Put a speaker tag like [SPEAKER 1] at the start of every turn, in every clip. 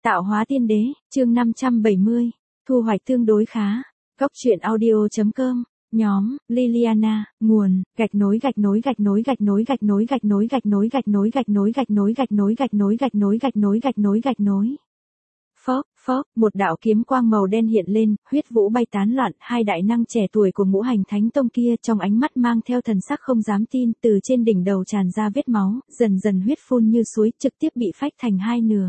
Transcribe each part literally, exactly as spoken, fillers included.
[SPEAKER 1] Tạo hóa tiên đế, chương năm trăm bảy mươi, thu hoạch tương đối khá. Góc truyện audio.com, nhóm, Liliana, nguồn, gạch nối gạch nối gạch nối gạch nối gạch nối gạch nối gạch nối gạch nối gạch nối gạch nối gạch nối gạch nối gạch nối gạch nối gạch nối gạch nối. Phốc, phốc, một đạo kiếm quang màu đen hiện lên, huyết vũ bay tán loạn, hai đại năng trẻ tuổi của Ngũ Hành Thánh Tông kia trong ánh mắt mang theo thần sắc không dám tin, từ trên đỉnh đầu tràn ra vết máu, dần dần huyết phun như suối, trực tiếp bị phách thành hai nửa.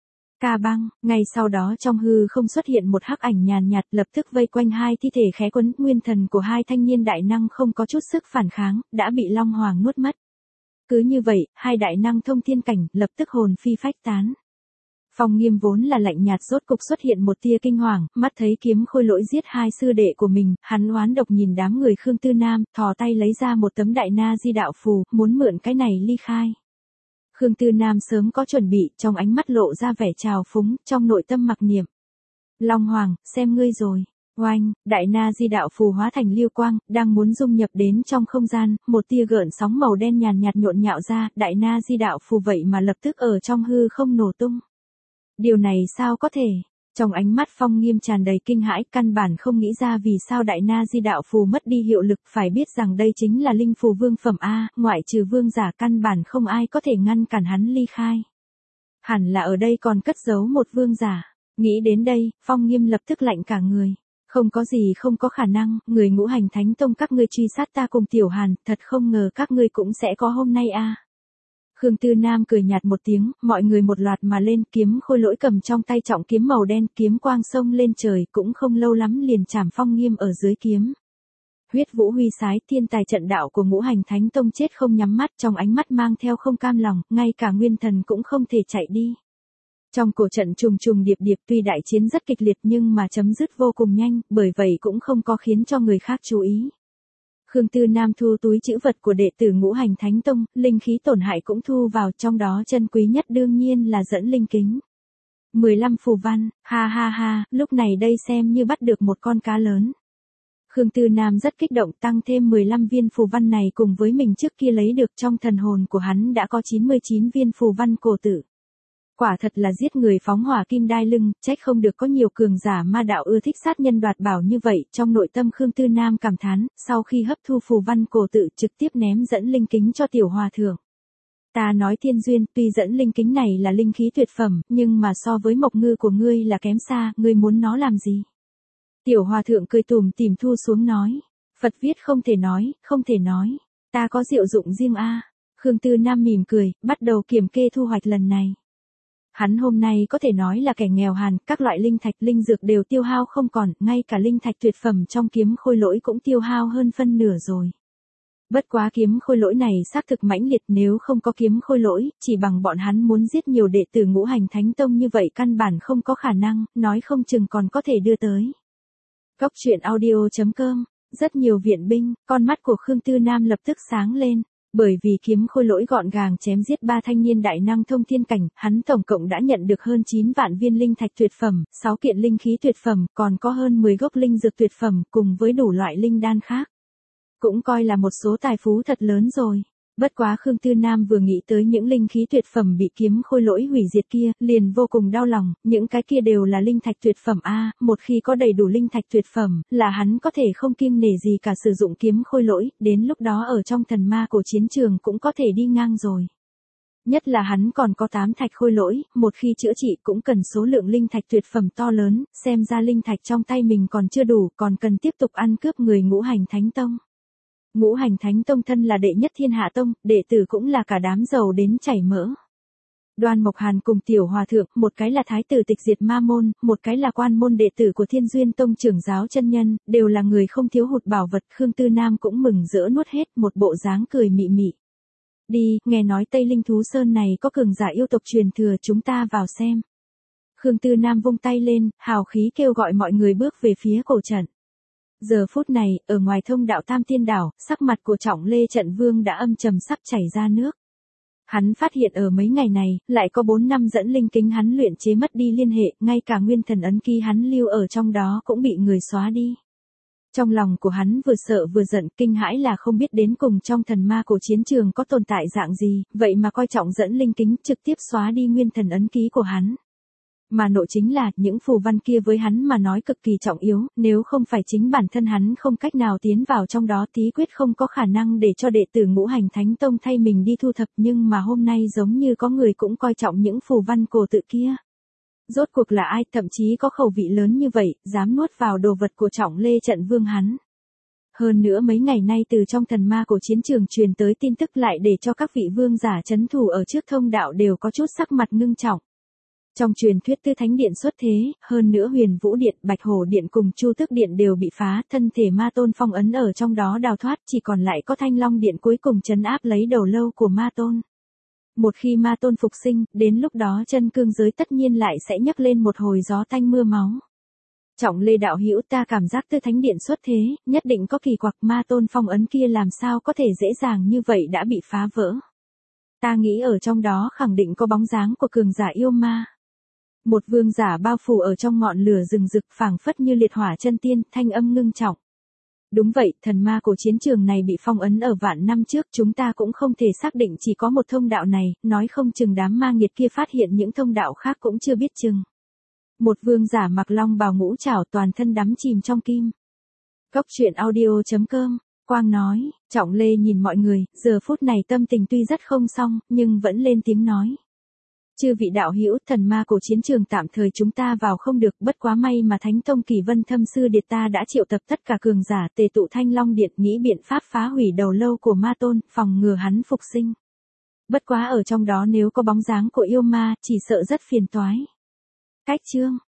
[SPEAKER 1] Ca băng, ngay sau đó trong hư không xuất hiện một hắc ảnh nhàn nhạt, lập tức vây quanh hai thi thể khẽ quấn, nguyên thần của hai thanh niên đại năng không có chút sức phản kháng, đã bị Long Hoàng nuốt mất. Cứ như vậy, hai đại năng thông thiên cảnh, lập tức hồn phi phách tán. Phong Nghiêm vốn là lạnh nhạt rốt cục xuất hiện một tia kinh hoàng, mắt thấy kiếm khôi lỗi giết hai sư đệ của mình, hắn oán độc nhìn đám người Khương Tư Nam, thò tay lấy ra một tấm đại na di đạo phù, muốn mượn cái này ly khai. Khương Tư Nam sớm có chuẩn bị, trong ánh mắt lộ ra vẻ trào phúng, trong nội tâm mặc niệm. Long Hoàng, xem ngươi rồi. Oanh, đại na di đạo phù hóa thành lưu quang, đang muốn dung nhập đến trong không gian, một tia gợn sóng màu đen nhàn nhạt nhộn nhạo ra, đại na di đạo phù vậy mà lập tức ở trong hư không nổ tung. Điều này sao có thể? Trong ánh mắt Phong Nghiêm tràn đầy kinh hãi, căn bản không nghĩ ra vì sao đại na di đạo phù mất đi hiệu lực, phải biết rằng đây chính là linh phù vương phẩm A, ngoại trừ vương giả căn bản không ai có thể ngăn cản hắn ly khai. Hẳn là ở đây còn cất giấu một vương giả. Nghĩ đến đây, Phong Nghiêm lập tức lạnh cả người. Không có gì không có khả năng, người Ngũ Hành Thánh Tông các ngươi truy sát ta cùng Tiểu Hàn, thật không ngờ các ngươi cũng sẽ có hôm nay a. Khương Tư Nam cười nhạt một tiếng, mọi người một loạt mà lên, kiếm khôi lỗi cầm trong tay trọng kiếm màu đen, kiếm quang sông lên trời, cũng không lâu lắm liền chạm Phong Nghiêm ở dưới kiếm. Huyết vũ huy sái, thiên tài trận đạo của Ngũ Hành Thánh Tông chết không nhắm mắt, trong ánh mắt mang theo không cam lòng, ngay cả nguyên thần cũng không thể chạy đi. Trong cổ trận trùng trùng điệp điệp, tuy đại chiến rất kịch liệt nhưng mà chấm dứt vô cùng nhanh, bởi vậy cũng không có khiến cho người khác chú ý. Khương Tư Nam thu túi trữ vật của đệ tử Ngũ Hành Thánh Tông, linh khí tổn hại cũng thu vào, trong đó chân quý nhất đương nhiên là dẫn linh kính. mười lăm phù văn, ha ha ha, lúc này đây xem như bắt được một con cá lớn. Khương Tư Nam rất kích động, tăng thêm mười lăm viên phù văn này cùng với mình trước kia lấy được, trong thần hồn của hắn đã có chín mươi chín viên phù văn cổ tử. Quả thật là giết người phóng hỏa kim đai lưng, trách không được có nhiều cường giả ma đạo ưa thích sát nhân đoạt bảo như vậy, trong nội tâm Khương Tư Nam cảm thán, sau khi hấp thu phù văn cổ tự trực tiếp ném dẫn linh kính cho tiểu hòa thượng. Ta nói Thiên Duyên, tuy dẫn linh kính này là linh khí tuyệt phẩm, nhưng mà so với mộc ngư của ngươi là kém xa, ngươi muốn nó làm gì? Tiểu hòa thượng cười tủm tỉm thu xuống nói, Phật viết không thể nói, không thể nói, ta có diệu dụng riêng a. Khương Tư Nam mỉm cười, bắt đầu kiểm kê thu hoạch lần này. Hắn hôm nay có thể nói là kẻ nghèo hàn, các loại linh thạch linh dược đều tiêu hao không còn, ngay cả linh thạch tuyệt phẩm trong kiếm khôi lỗi cũng tiêu hao hơn phân nửa rồi. Bất quá kiếm khôi lỗi này xác thực mãnh liệt, nếu không có kiếm khôi lỗi, chỉ bằng bọn hắn muốn giết nhiều đệ tử Ngũ Hành Thánh Tông như vậy căn bản không có khả năng, nói không chừng còn có thể đưa tới. Góc truyện audio.com, rất nhiều viện binh, con mắt của Khương Tư Nam lập tức sáng lên. Bởi vì kiếm khôi lỗi gọn gàng chém giết ba thanh niên đại năng thông thiên cảnh, hắn tổng cộng đã nhận được hơn chín vạn viên linh thạch tuyệt phẩm, sáu kiện linh khí tuyệt phẩm, còn có hơn mười gốc linh dược tuyệt phẩm, cùng với đủ loại linh đan khác. Cũng coi là một số tài phú thật lớn rồi. Bất quá Khương Tư Nam vừa nghĩ tới những linh khí tuyệt phẩm bị kiếm khôi lỗi hủy diệt kia, liền vô cùng đau lòng, những cái kia đều là linh thạch tuyệt phẩm a, một khi có đầy đủ linh thạch tuyệt phẩm, là hắn có thể không kiêng nể gì cả sử dụng kiếm khôi lỗi, đến lúc đó ở trong thần ma cổ chiến trường cũng có thể đi ngang rồi. Nhất là hắn còn có tám thạch khôi lỗi, một khi chữa trị cũng cần số lượng linh thạch tuyệt phẩm to lớn, xem ra linh thạch trong tay mình còn chưa đủ, còn cần tiếp tục ăn cướp người Ngũ Hành Thánh Tông. Ngũ Hành Thánh Tông thân là đệ nhất thiên hạ tông, đệ tử cũng là cả đám giàu đến chảy mỡ. Đoan Mộc Hàn cùng tiểu hòa thượng, một cái là thái tử tịch diệt ma môn, một cái là quan môn đệ tử của Thiên Duyên Tông trưởng giáo chân nhân, đều là người không thiếu hụt bảo vật. Khương Tư Nam cũng mừng rỡ nuốt hết, một bộ dáng cười mị mị. Đi, nghe nói Tây Linh Thú Sơn này có cường giả yêu tộc truyền thừa, chúng ta vào xem. Khương Tư Nam vung tay lên, hào khí kêu gọi mọi người bước về phía cổ trận. Giờ phút này, ở ngoài thông đạo Tam Tiên Đảo, sắc mặt của Trọng Lê Trận Vương đã âm trầm sắp chảy ra nước. Hắn phát hiện ở mấy ngày này, lại có bốn năm dẫn linh kính hắn luyện chế mất đi liên hệ, ngay cả nguyên thần ấn ký hắn lưu ở trong đó cũng bị người xóa đi. Trong lòng của hắn vừa sợ vừa giận, kinh hãi là không biết đến cùng trong thần ma cổ chiến trường có tồn tại dạng gì, vậy mà coi trọng dẫn linh kính trực tiếp xóa đi nguyên thần ấn ký của hắn. Mà nội chính là, những phù văn kia với hắn mà nói cực kỳ trọng yếu, nếu không phải chính bản thân hắn không cách nào tiến vào trong đó tí quyết không có khả năng để cho đệ tử ngũ hành thánh tông thay mình đi thu thập, nhưng mà hôm nay giống như có người cũng coi trọng những phù văn cổ tự kia. Rốt cuộc là ai, thậm chí có khẩu vị lớn như vậy, dám nuốt vào đồ vật của Trọng Lê Trận Vương hắn. Hơn nữa mấy ngày nay từ trong thần ma cổ chiến trường truyền tới tin tức lại để cho các vị vương giả chấn thủ ở trước thông đạo đều có chút sắc mặt ngưng trọng. Trong truyền thuyết Tư Thánh Điện xuất thế, hơn nữa Huyền Vũ Điện, Bạch Hổ Điện cùng Chu Tước Điện đều bị phá, thân thể ma tôn phong ấn ở trong đó đào thoát, chỉ còn lại có Thanh Long Điện cuối cùng trấn áp lấy đầu lâu của ma tôn. Một khi ma tôn phục sinh, đến lúc đó chân cương giới tất nhiên lại sẽ nhấc lên một hồi gió tanh mưa máu. Trọng Lê đạo hữu, ta cảm giác Tư Thánh Điện xuất thế, nhất định có kỳ quặc, ma tôn phong ấn kia làm sao có thể dễ dàng như vậy đã bị phá vỡ. Ta nghĩ ở trong đó khẳng định có bóng dáng của cường giả yêu ma. Một vương giả bao phủ ở trong ngọn lửa rừng rực phảng phất như liệt hỏa chân tiên, thanh âm ngưng trọng. Đúng vậy, thần ma cổ chiến trường này bị phong ấn ở vạn năm trước, chúng ta cũng không thể xác định chỉ có một thông đạo này, nói không chừng đám ma nghiệt kia phát hiện những thông đạo khác cũng chưa biết chừng. Một vương giả mặc long bào ngũ trảo toàn thân đắm chìm trong kim. Cốc truyện audio chấm com, Quang nói, Trọng Lê nhìn mọi người, giờ phút này tâm tình tuy rất không xong, nhưng vẫn lên tiếng nói. Chư vị đạo hữu, thần ma cổ chiến trường tạm thời chúng ta vào không được, bất quá may mà Thánh Tông Kỳ Vân Thâm Sư Điệt ta đã triệu tập tất cả cường giả tề tụ Thanh Long Điện, nghĩ biện pháp phá hủy đầu lâu của ma tôn, phòng ngừa hắn phục sinh. Bất quá ở trong đó nếu có bóng dáng của yêu ma, chỉ sợ rất phiền toái. Cách chương